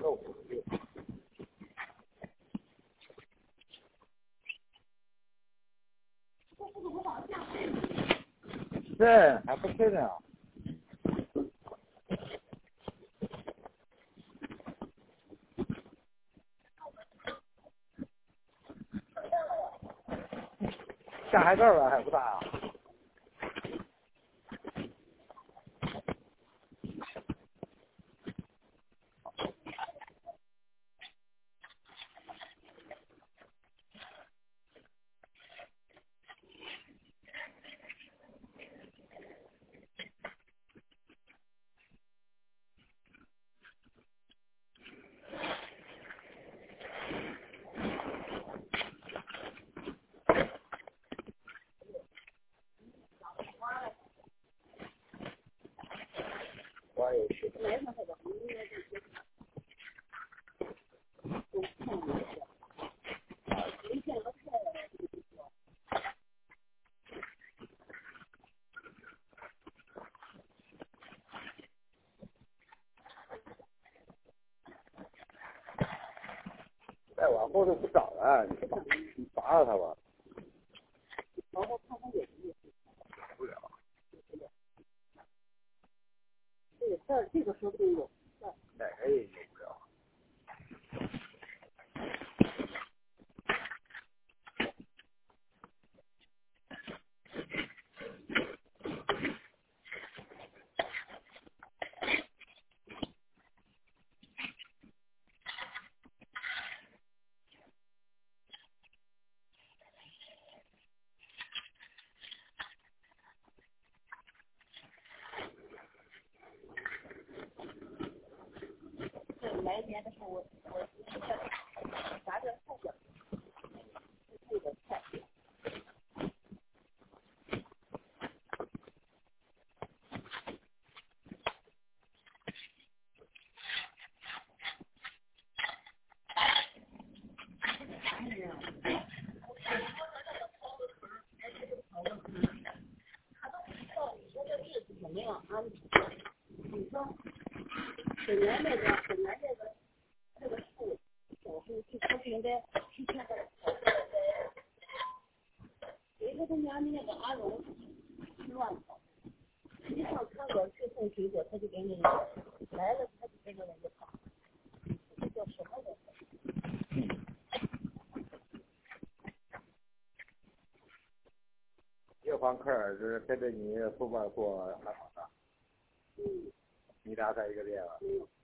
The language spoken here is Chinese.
对，还不确定啊。下海这儿吧还不大啊。我也是。再往后就不找了，你罚了他吧。然后看他有意思。不了。这个说不定有。哪个也有不了。 来年的时候我拿着后边这个菜。怎么样啊？你说本来那个树手术是不应该提前的。谁说他家那个阿荣乱跑？一上餐馆去送水果，他就给你来了，他就跟着人家跑。这叫什么人？ 这帮客儿是跟着你后边过还好的。你俩在一个店了。